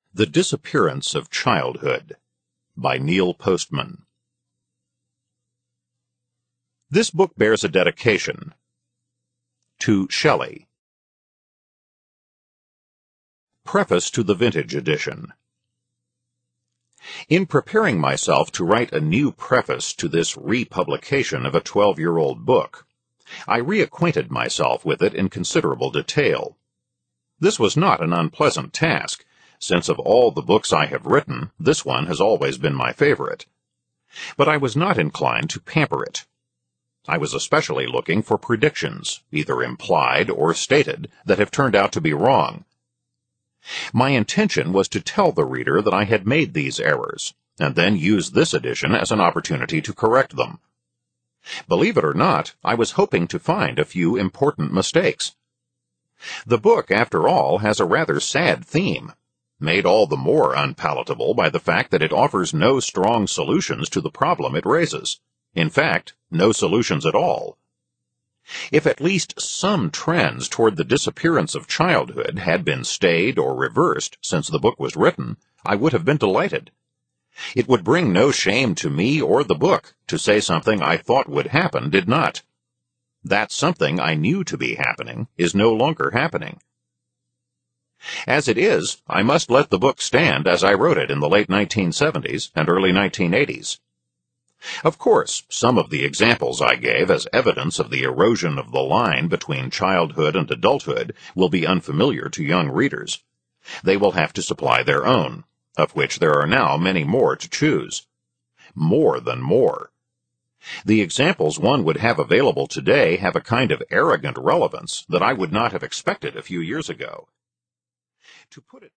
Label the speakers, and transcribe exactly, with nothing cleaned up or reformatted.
Speaker 1: The Disappearance of Childhood by Neil Postman. This book bears a dedication to Shelley. Preface to the Vintage Edition. In preparing myself to write a new preface to this republication of a twelve-year-old book, I reacquainted myself with it in considerable detail. This was not an unpleasant task, since of all the books I have written, this one has always been my favorite. But I was not inclined to pamper it. I was especially looking for predictions, either implied or stated, that have turned out to be wrong. My intention was to tell the reader that I had made these errors, and then use this edition as an opportunity to correct them. Believe it or not, I was hoping to find a few important mistakes. The book, after all, has a rather sad theme, made all the more unpalatable by the fact that it offers no strong solutions to the problem it raises. In fact, no solutions at all. If at least some trends toward the disappearance of childhood had been stayed or reversed since the book was written, I would have been delighted. It would bring no shame to me or the book to say something I thought would happen did not. That something I knew to be happening is no longer happening. As it is, I must let the book stand as I wrote it in the late nineteen seventies and early nineteen eighties. Of course, some of the examples I gave as evidence of the erosion of the line between childhood and adulthood will be unfamiliar to young readers. They will have to supply their own, of which there are now many more to choose. More than more. The examples one would have available today have a kind of arrogant relevance that I would not have expected a few years ago. To put it